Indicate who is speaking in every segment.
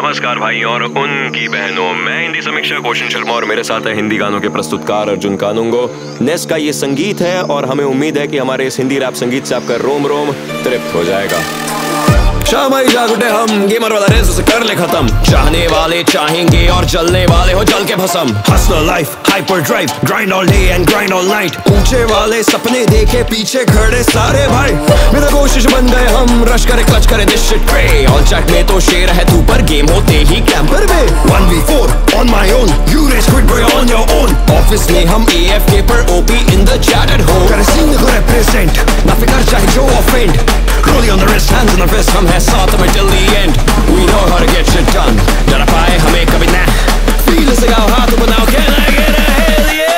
Speaker 1: नमस्कार भाई और उनकी बहनों, मैं हिंदी समीक्षक ओशन शर्मा और मेरे साथ है हिंदी गानों के प्रस्तुतकार अर्जुन कानूंगो। नेस्ट का ये संगीत है और हमें उम्मीद है कि हमारे इस हिंदी रैप संगीत से आपका रोम रोम तृप्त हो जाएगा। शाम आई जाग उठे हम, गेमर वाला रेस उसे कर ले खत्म। चाहने वाले चाहेंगे और जलने वाले हो जल के भस्म। Hustle life, hyper drive, grind all day and grind all night. ऊंचे वाले सपने देखे पीछे खड़े सारे भाई। मेरा कोशिश बन गए हम, रश करे क्लच करे दिस शिट पे। ऑल चैट में तो शेर है तू पर गेम होते ही कैंपर में। 1v4 on my own, you race quit boy on your own। Office में हम AFK पर OP in the chat at home। करे सीन को represent, ना फिकर चाहे जो offend। Rolling on the wrist, hands on the fist, हम हैं साथ में till the end। We know how to get shit done, डर पाए हमें कभी ना। Feel से गाओ हाथ बनाओ, can I get a hell yeah?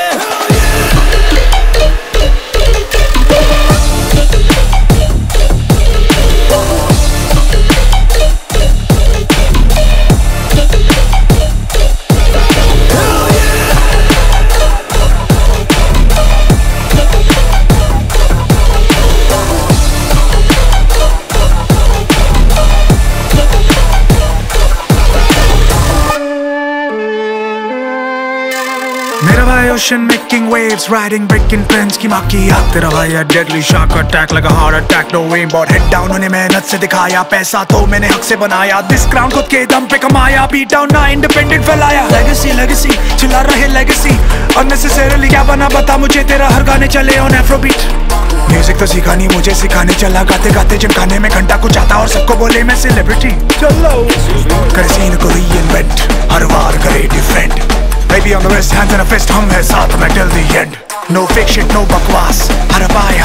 Speaker 2: मेरा भाई ocean making waves, riding breaking trends की माँ की याद। तेरा भाई है deadly shark attack, like a heart attack, no aim but head down। उन्हें मेहनत से दिखाया, पैसा तो मैंने हक से बनाया। This crown खुद के दम पे कमाया, beat down ना independent फैलाया। Legacy legacy चिल्ला रहे legacy, unnecessarily क्या बना बता मुझे, तेरा हर गाने चले on afrobeat। म्यूजिक तो सीखा नहीं मुझे सिखाने चला, गाते गाते जिमखाने में घंटा कुछ आता और सबको बोले मैं सेलिब्रिटी। चलो कर सीन को reinvent, हर बार करे different। Baby on the wrist, hands in a fist, हम हैं साथ में till the end। No fake shit, no बकवास, हर पाए